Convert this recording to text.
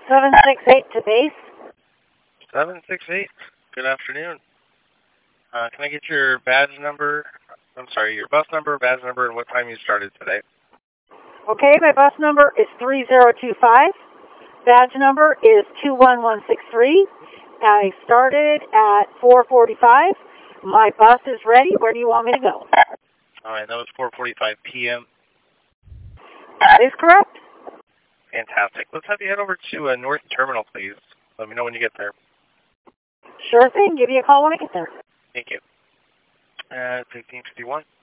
768 to base. 768. Good afternoon. Can I get your badge number? I'm sorry, your bus number, badge number, and what time you started today? Okay, my bus number is 3025. Badge number is 21163. I started at 4:45. My bus is ready. Where do you want me to go? All right, that was 4:45 p.m. That is correct. Fantastic. Let's have you head over to North Terminal, please. Let me know when you get there. Sure thing. Give you a call when I get there. Thank you. 1551.